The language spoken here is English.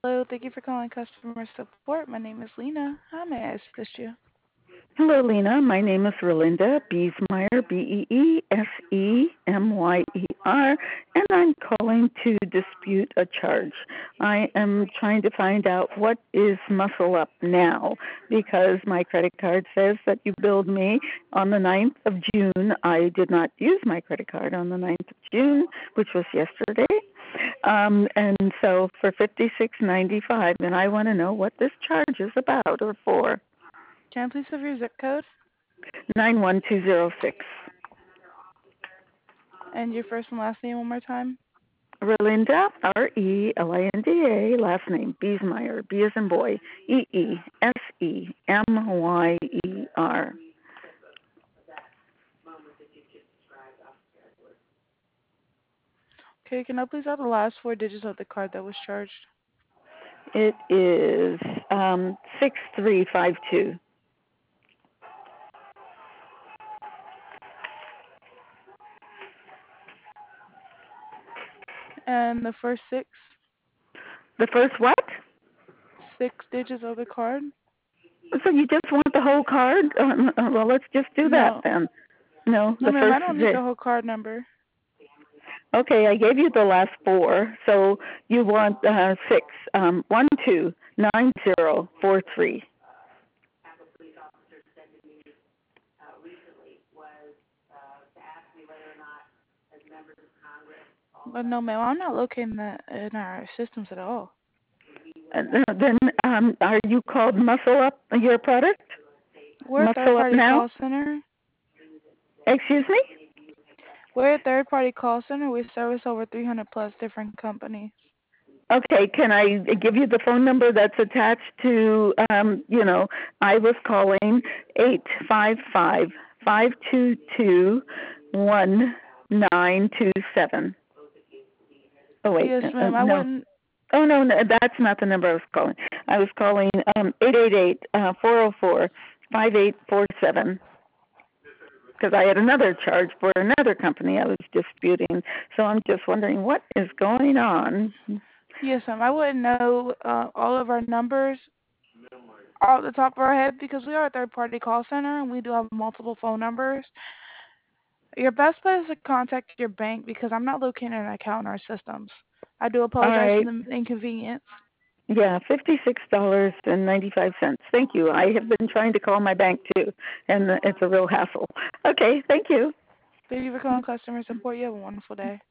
Hello, thank you for calling customer support. My name is Lena. How may I assist you? Hello, Lena. My name is Relinda Beesmeyer, Beesemyer, and I'm calling to dispute a charge. I am trying to find out what is Muscle Up now because my credit card says that you billed me on the 9th of June. I did not use my credit card on the 9th of June, which was yesterday. And so for $56.95, and I want to know what this charge is about or for. Can I please have your zip code 91206. and your first and last name one more time? Relinda, Relinda, last name, Beesmeyer, B as in boy, Eesemyer. Okay, can I please have the last four digits of the card that was charged? It is 6352. And the first The first what? six digits of the card? So you just want the whole card? Well, let's just do that No. then. No, No, the ma'am, first. I don't need the whole card number. Okay, I gave you the last four, so you want six. 129043. But no, ma'am, I'm not locating that in our systems at all. Then are you called Muscle Up, your product? We're a Muscle Up third-party now? call center. Excuse me? We're a third-party call center. We service over 300 plus different companies. Okay, can I give you the phone number that's attached to, I was calling 855-522-1927. Oh, wait, Yes, ma'am. I no. wouldn't. Oh, no, that's not the number I was calling. I was calling 888-404-5847 because I had another charge for another company I was disputing. So I'm just wondering what is going on. Yes, ma'am. I wouldn't know all of our numbers off the top of our head because we are a third-party call center and we do have multiple phone numbers. Your best bet is to contact your bank because I'm not locating an account in our systems. I do All apologize for right. the inconvenience. Yeah, $56.95. Thank you. I have been trying to call my bank too, and it's a real hassle. Okay, thank you. Thank you for calling customer support. You have a wonderful day.